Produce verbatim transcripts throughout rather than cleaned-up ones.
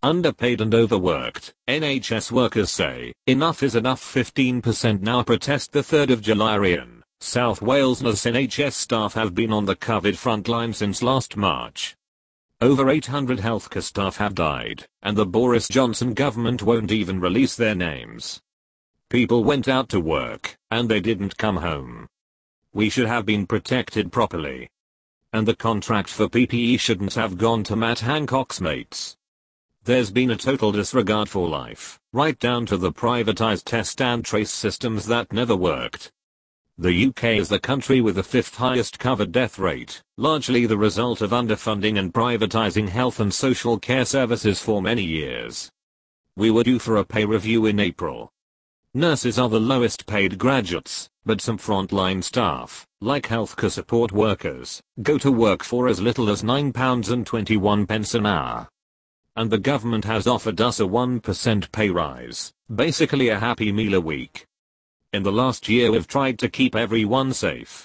underpaid and overworked. N H S workers say, enough is enough. fifteen percent now protest the third of July. In South Wales, N H S staff have been on the COVID frontline since last March. Over eight hundred healthcare staff have died, and the Boris Johnson government won't even release their names. People went out to work, and they didn't come home. We should have been protected properly. And the contract for P P E shouldn't have gone to Matt Hancock's mates. There's been a total disregard for life, right down to the privatized test and trace systems that never worked. The U K is the country with the fifth highest covered death rate, largely the result of underfunding and privatizing health and social care services for many years. We were due for a pay review in April. Nurses are the lowest paid graduates, but some frontline staff, like healthcare support workers, go to work for as little as nine pounds twenty-one an hour. And the government has offered us a one percent pay rise, basically a Happy Meal a week. In the last year we've tried to keep everyone safe.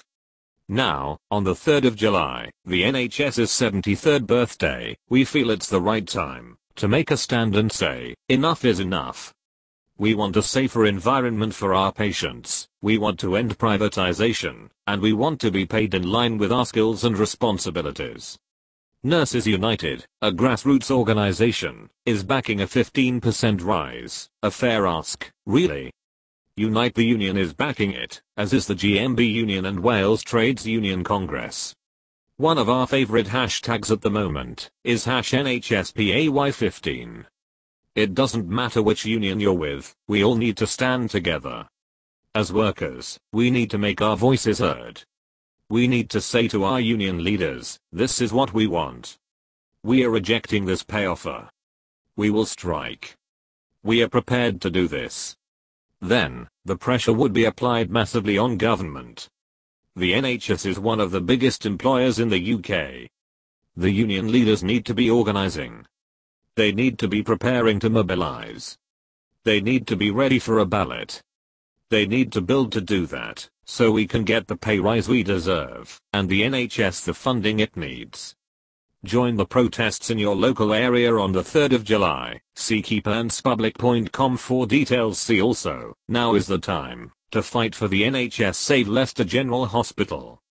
Now, on the third of July, the NHS's seventy-third birthday, we feel it's the right time to make a stand and say, enough is enough. We want a safer environment for our patients, we want to end privatization, and we want to be paid in line with our skills and responsibilities. Nurses United, a grassroots organization, is backing a fifteen percent rise. A fair ask, really? Unite the Union is backing it, as is the G M B Union and Wales Trades Union Congress. One of our favorite hashtags at the moment is hash N H S P A Y fifteen. It doesn't matter which union you're with, we all need to stand together. As workers, we need to make our voices heard. We need to say to our union leaders, this is what we want. We are rejecting this pay offer. We will strike. We are prepared to do this. Then, the pressure would be applied massively on government. The N H S is one of the biggest employers in the U K. The union leaders need to be organizing. They need to be preparing to mobilize. They need to be ready for a ballot. They need to build to do that, so we can get the pay rise we deserve, and the N H S the funding it needs. Join the protests in your local area on the third of July. See keep earns public dot com for details. See also, now is the time to fight for the N H S. Save Leicester General Hospital.